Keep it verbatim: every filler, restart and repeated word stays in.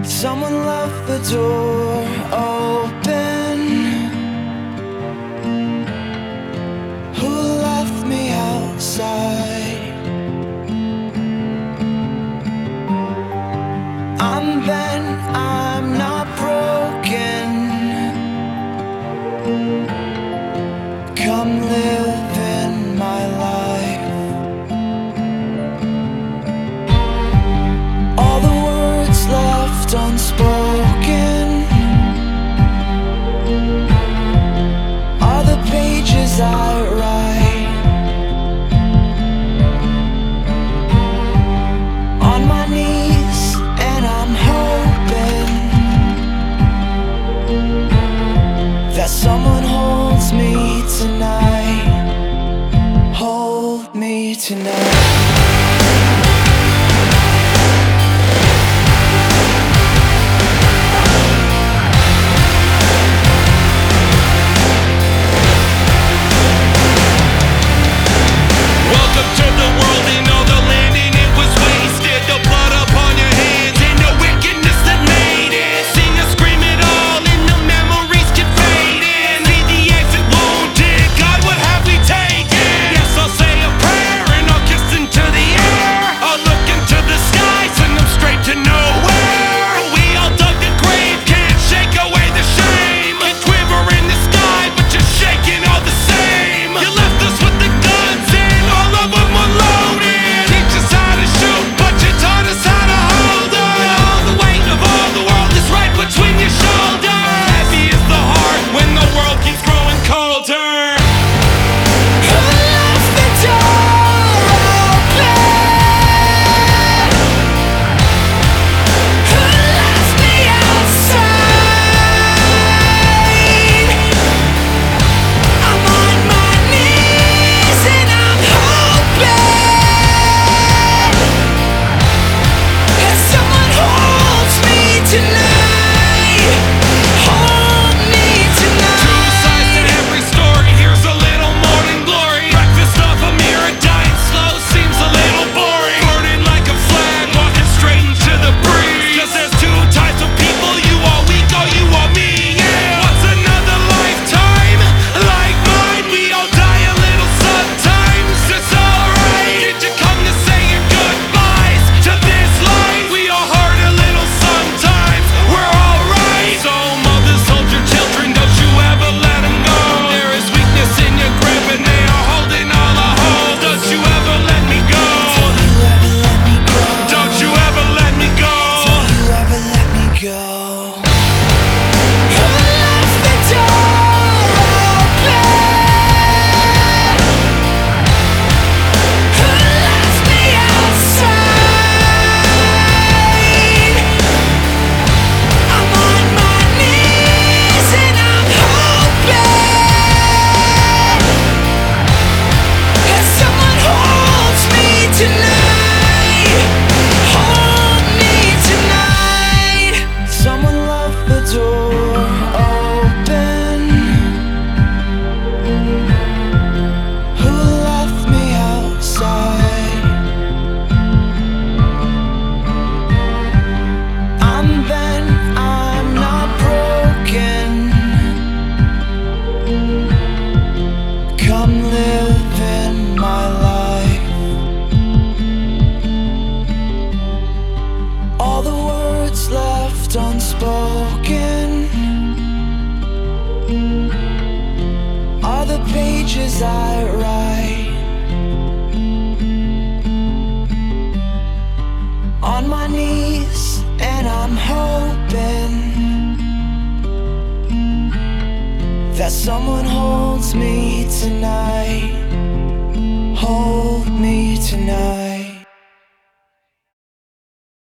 Someone left the door open. Who left me outside? I'm bent, I'm not broken. Come live in my life. All the words left unspoken are the pages I write. On my knees, and I'm hoping that someone holds me tonight. Hold me tonight. Unspoken are the pages I write. On my knees, and I'm hoping that someone holds me tonight. Hold me tonight.